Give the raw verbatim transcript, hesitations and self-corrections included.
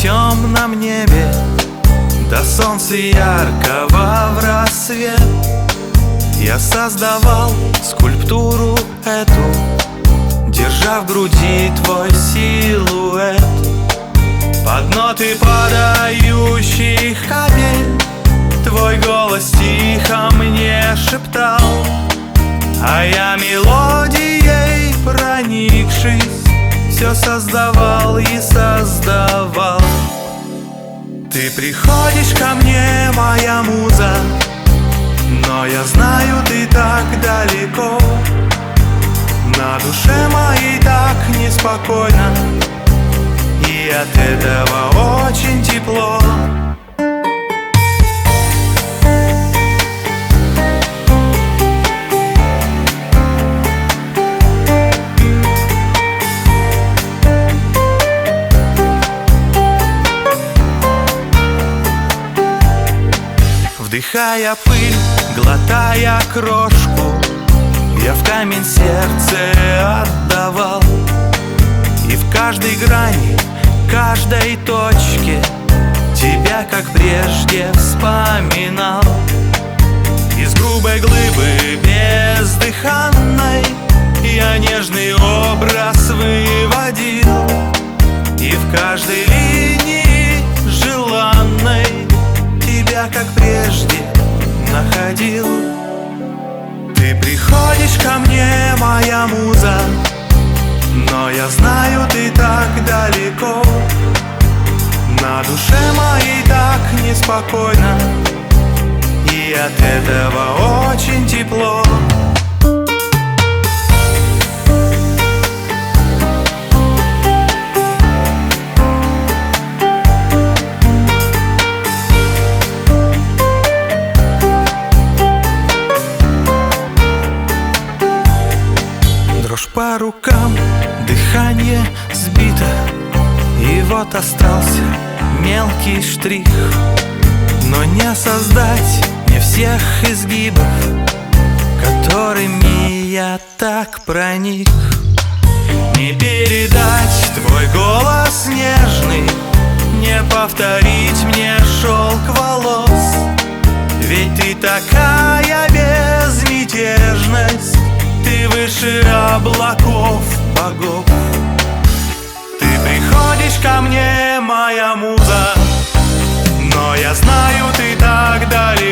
темном небе до солнца яркого в рассвет я создавал скульптуру эту, держа в груди твой силуэт. Под ноты падающих капель твой голос тихо мне шептал, а я мелодией проникшись все создавал и создавал. Ты приходишь ко мне, моя муза, но я знаю, ты так далеко. На душе моей так неспокойно, и от этого очень тепло. Вдыхая пыль, глотая крошку, я в камень сердце отдавал. И в каждой грани, каждой точке тебя, как прежде, вспоминал. Из грубой глыбы бездыханной я нежный образ выводил, и в каждой линии желанной тебя, как прежде, находил. Ты приходишь ко мне, моя муза, но я знаю, ты так далеко. На душе моей так неспокойно, и от этого очень тепло. Дрожь по рукам, дыхание сбито, и вот остался мелкий штрих. Но не создать мне всех изгибов, которыми я так проник. Не передать твой голос нежный, не повторить мне шелк волос. Ведь ты такая безмятежность, ты выше облаков богов. Ты приходишь ко мне, моя муза, но я знаю, ты так далеко.